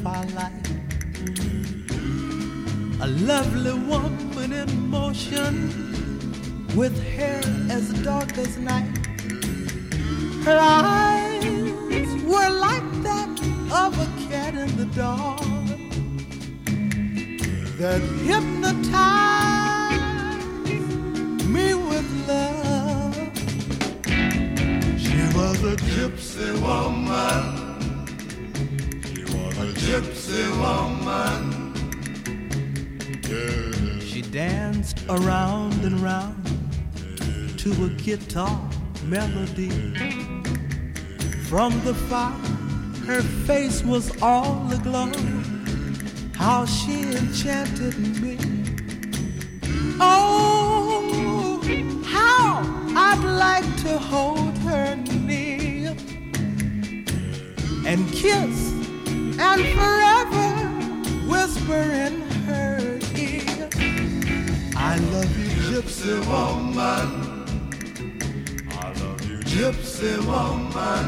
twilight. A lovely woman in motion, with hair as dark as night. Her eyes were like that of a cat in the dark that hypnotized me with love. She was a gypsy woman. She was a gypsy woman. Yeah. She danced around and round to a guitar melody. From the fire, her face was all aglow. How she enchanted me. Oh, how I'd like to hold her near and kiss and forever whisper in her ear, I love you, gypsy woman. I love you, gypsy woman.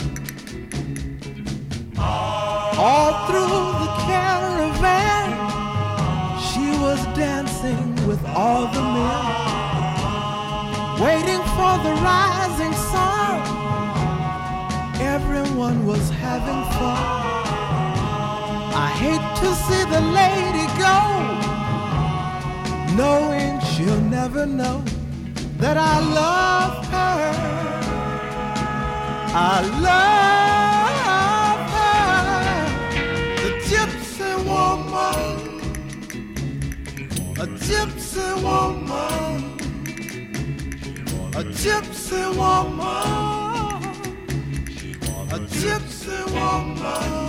All through the caravan, she was dancing with all the men, waiting for the rising sun. Everyone was having fun. I hate to see the lady go, knowing she'll never know that I love her. I love her, the gypsy woman, a gypsy woman, a gypsy woman, a gypsy woman.